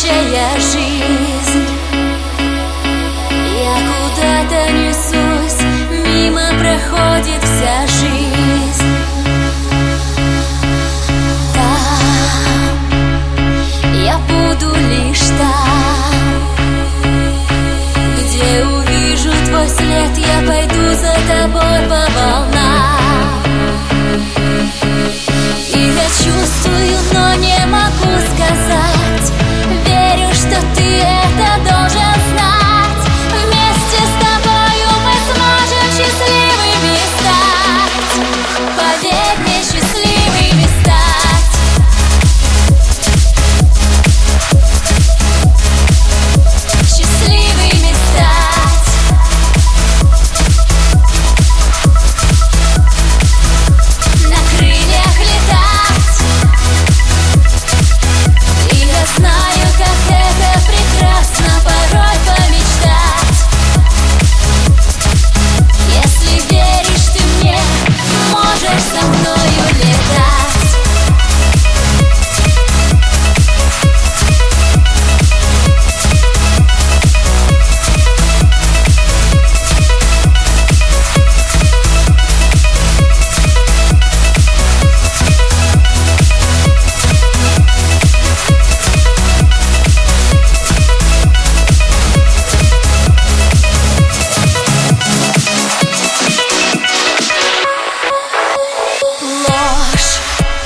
настоящая жизнь. Я куда-то несусь, мимо проходит вся жизнь. Там я буду лишь там, где увижу твой след, я пойду за тобой по волнам. И я чувствую, но не могу сказать, верю, что ты это должен знать. Вместе с тобою мы сможем счастливыми стать. Поверь мне, счастливыми стать. Счастливыми стать. На крыльях летать. И я знаю, как это прекрасно порой помечтать. Если веришь ты мне, можешь со мною летать. Ложь,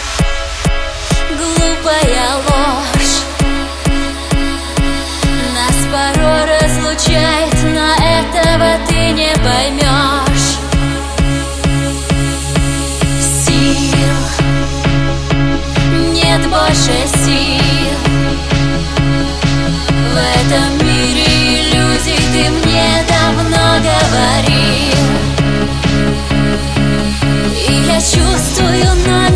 глупая ложь, нас порой разлучает, но этого ты не поймешь. Сил, нет больше сил. В этом мире иллюзий ты мне давно говорил. И я чувствую, но